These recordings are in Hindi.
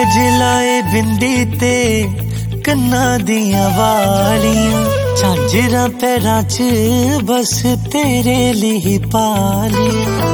जलाए बिंदी ते कन्ना दियां वालियां झांजरा पैरां च बस तेरे लिए पालियां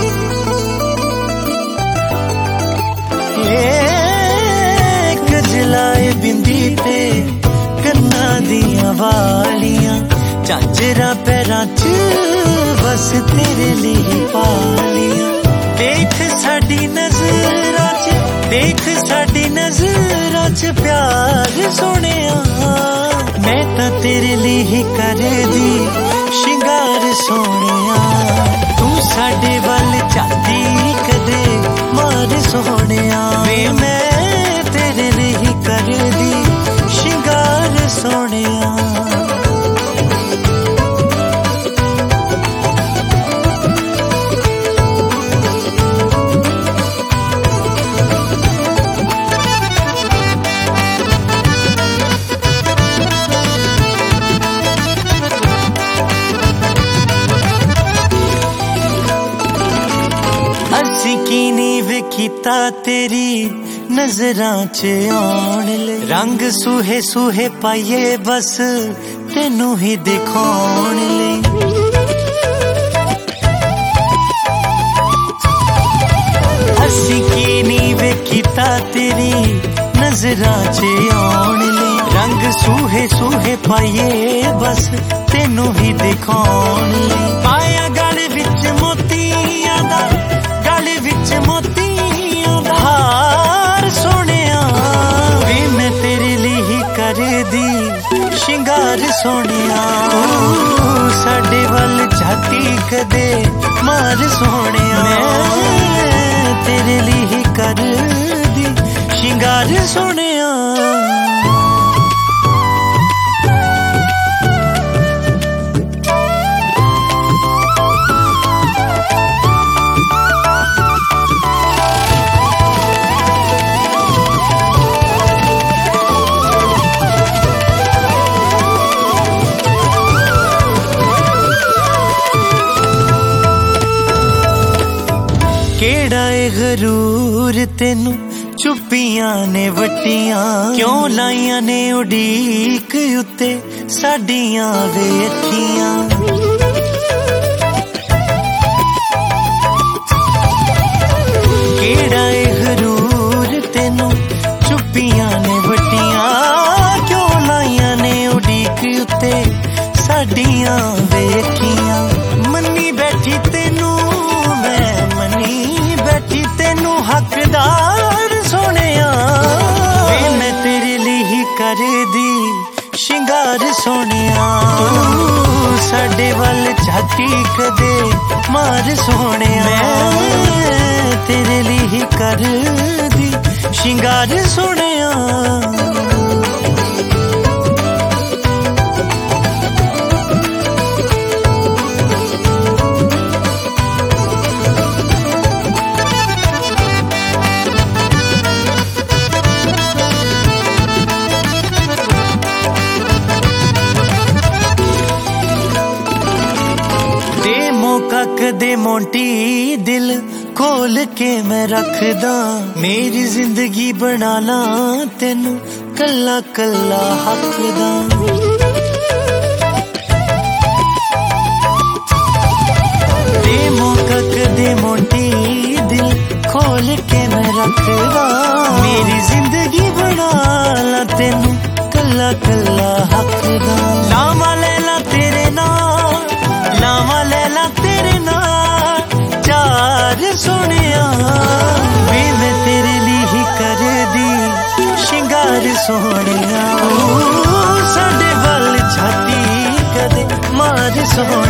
जलाए बिंदी ते कन्ना दियां वालियां झांजरा पैरां च बस तेरे लिए पालियां देख साडी नज़रां च देख साडी नज़रां च प्यार सोहणिया मैं तां तेरे लिए ही कर दी शिंगार सोहणिया तू साडे वल झांदी कदे मार सोहणिया वे मैं तेरे लिए ही कर दी शिंगार सोहणिया की नी विखीता तेरी नजरां च आउण ले रंग सूहे सूहे पाइए बस तेनू ही दिखाउण ले असी की नी विखीता तेरी नजरां च आउण ले रंग सूहे सूहे पाइए बस तेनू ही दिखाउण ले पाया गल विच मोतियां दा गल विच मोतियां दा हार सोहणिया वे मैं तेरे लिए ही कर दी शिंगार सोहणिया साडे वल झाती कदे मार सोहणिया मैं तेरे लिए ही कर दी शिंगार सोहणिया केड़ा गरूर तेनू चुप्पियां ने वटियां क्यों लाइयां ने उड़ीक उत्ते साडियां वे अखियां केड़ा गरूर तेनू चुप्पियां ने वटियां क्यों लाइयां ने उड़ीक उत्ते साडियां वे अखियां मन्नी बैठी तेनू मैं मनी बैठी तेनू हकदार सोहणिया मैं तेरे लिए ही कर दी शिंगार सोहणिया साडे वल झाती कदे मार सोहणिया मैं तेरे लिए ही कर दी शिंगार सोहणिया कदे मोंटी दिल खोल के मैं रखदा मेरी जिंदगी बना ला तेनू कल्ला कल्ला हकदा दे मौका कदे मोंटी दिल खोल के मैं रखदा मेरी जिंदगी बना ला तेनू कल्ला कल्ला हकदा लावा लैला तेरे नाल लावा लैला तेरे नाल चार सोहणिया वे मैं तेरे लिए ही कर दी शिंगार सोहणिया साडे वल झाती कदे मार सोहणिया